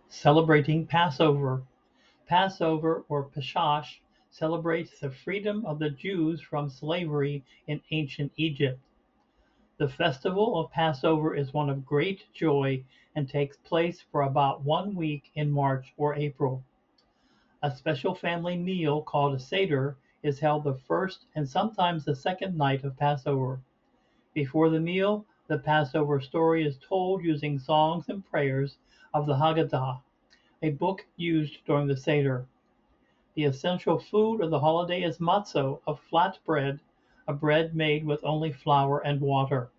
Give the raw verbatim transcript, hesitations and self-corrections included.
Celebrating Passover. Passover, or Pesach, celebrates the freedom of the Jews from slavery in ancient Egypt. The festival of Passover is one of great joy and takes place for about one week in March or April. A special family meal called a Seder is held the first and sometimes the second night of Passover. Before the meal, the Passover story is told using songs and prayers of the Haggadah, a book used during the Seder. The essential food of the holiday is matzo, a flat bread, a bread made with only flour and water.